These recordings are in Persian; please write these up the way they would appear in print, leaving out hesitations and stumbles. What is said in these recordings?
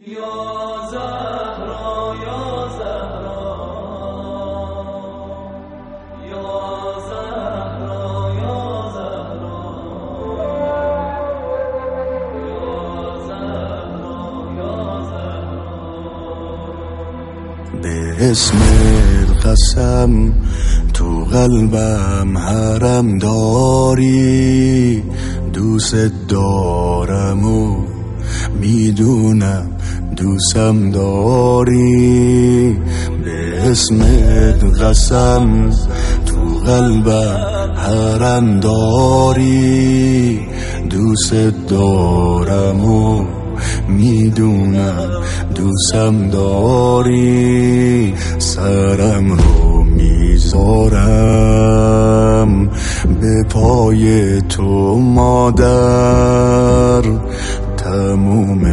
یا زهرا یا زهرا یا زهرا یا زهرا یا زهرا یا زهرا به اسم قسم تو قلبم حرم داری، دوست دارم و میدونم دوستم داری. به اسمت قسم تو قلبم حرم داری، دوست دارم و میدونم دوستم داری. سرم رو میذارم به پای تو مادر، تموم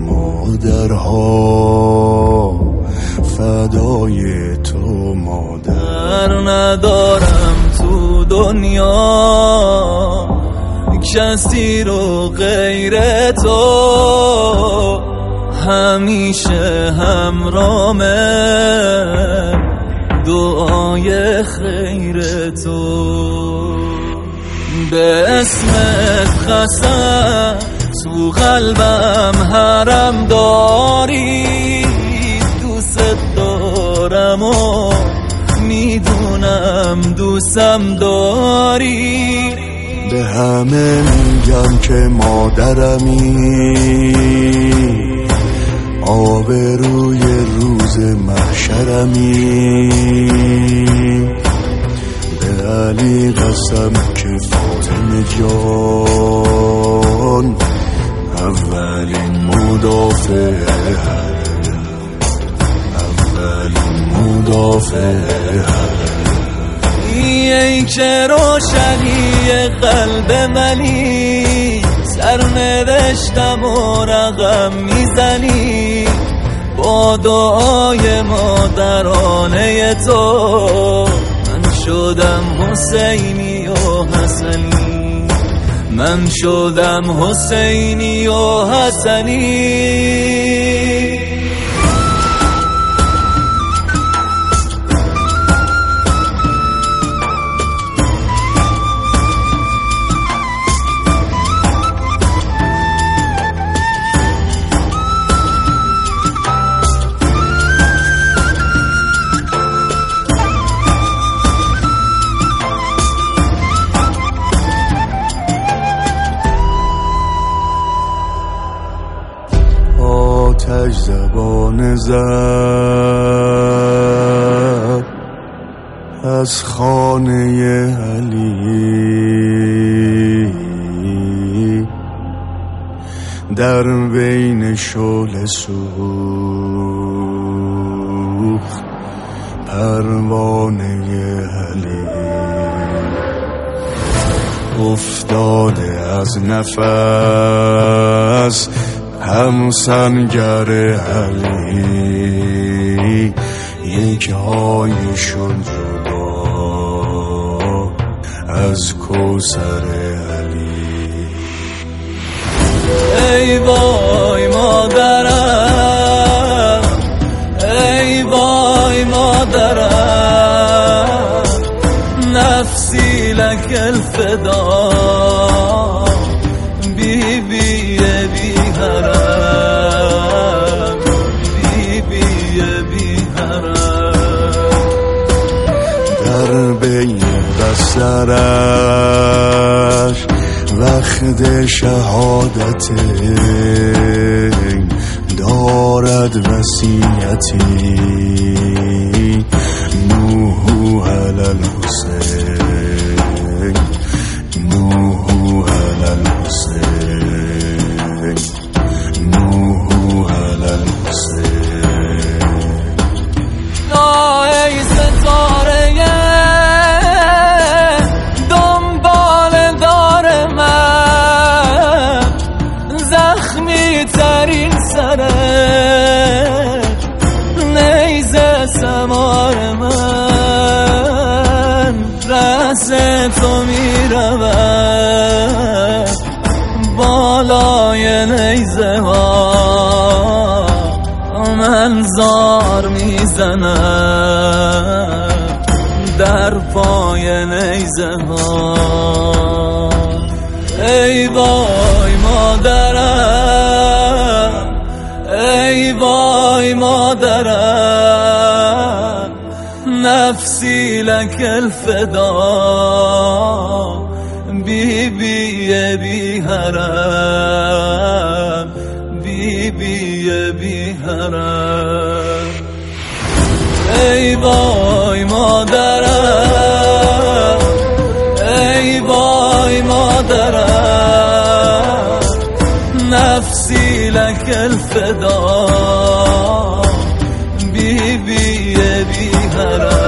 مادرها فدای تو مادر. ندارم تو دنیا کسی رو غیر تو، همیشه همرامه دعای خیر تو. به اسمت قسم تو قلبم حرم داری، دوست دارم و میدونم دوستم داری. به همه میگم که مادرمی، آبروی روز محشرمی. به علی قسم که فاطمه جان اولین مدافع حرم، اولین مدافع حرم. ای که روشنی قلب منی، سرنوشتم و رقم میزنی. با دعای مادرانه تو من شدم حسینی و حسنی، من شدم حسینی و حسنی. آتش زبان زد از خانه علی، در بین شعله سوخت پروانه علی. افتاده از نفس همسنگر علی، یک هایشون جدا از کوثر علی. ای وای مادرم، ای وای مادرم، نفسی لک الفدا. بی بی بی حرم، بی بی بی حرم. در بین بسترش وقت شهادت دارد وصیتی، نوح علی الحسین، نوح علی الحسین، نوح علی الحسین. ای ستاره دنبال دار من، زخمی ترین سره نیزه سمار من. رأس تو میرود بالای نیزه ها، من زار میزنم در پای نیزه ها. ای وای مادرم، ای وای مادرم، نفسی لک الفدا، بی بی بی حرم، بی بی بی حرم. ای وای مادرم، ای وای مادرم، نفسی لک الفدا، بی بی بی حرم.